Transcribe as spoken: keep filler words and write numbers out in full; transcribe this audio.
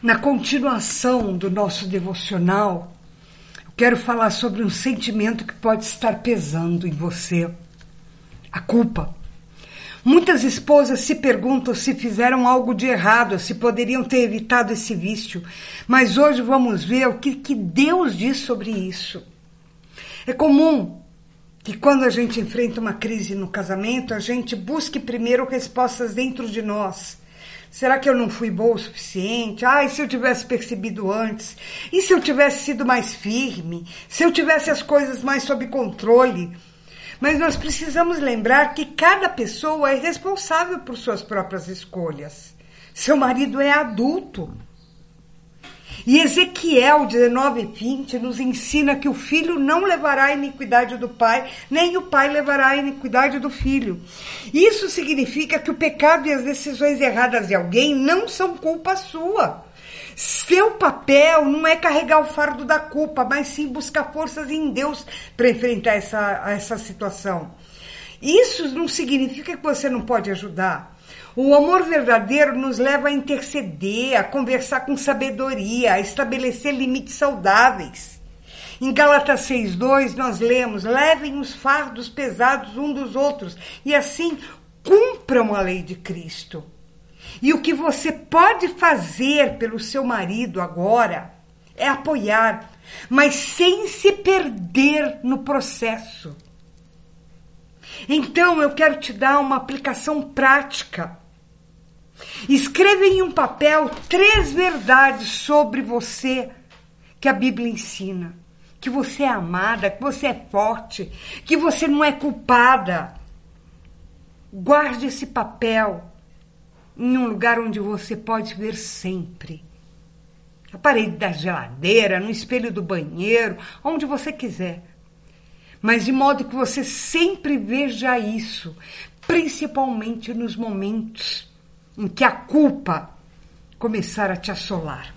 Na continuação do nosso devocional, eu quero falar sobre um sentimento que pode estar pesando em você: a culpa. Muitas esposas se perguntam se fizeram algo de errado, se poderiam ter evitado esse vício. Mas hoje vamos ver o que, que Deus diz sobre isso. É comum que quando a gente enfrenta uma crise no casamento, a gente busque primeiro respostas dentro de nós. Será que eu não fui boa o suficiente? Ah, e se eu tivesse percebido antes? E se eu tivesse sido mais firme? Se eu tivesse as coisas mais sob controle? Mas nós precisamos lembrar que cada pessoa é responsável por suas próprias escolhas. Seu marido é adulto. E Ezequiel dezenove, vinte nos ensina que o filho não levará a iniquidade do pai, nem o pai levará a iniquidade do filho. Isso significa que o pecado e as decisões erradas de alguém não são culpa sua. Seu papel não é carregar o fardo da culpa, mas sim buscar forças em Deus para enfrentar essa, essa situação. Isso não significa que você não pode ajudar. O amor verdadeiro nos leva a interceder, a conversar com sabedoria, a estabelecer limites saudáveis. Em Gálatas seis, dois nós lemos: levem os fardos pesados um dos outros e assim cumpram a lei de Cristo. E o que você pode fazer pelo seu marido agora é apoiar, mas sem se perder no processo. Então eu quero te dar uma aplicação prática. Escreva em um papel três verdades sobre você que a Bíblia ensina. Que você é amada, que você é forte, que você não é culpada. Guarde esse papel em um lugar onde você pode ver sempre. Na parede da geladeira, no espelho do banheiro, onde você quiser. Mas de modo que você sempre veja isso, principalmente nos momentos em que a culpa começar a te assolar.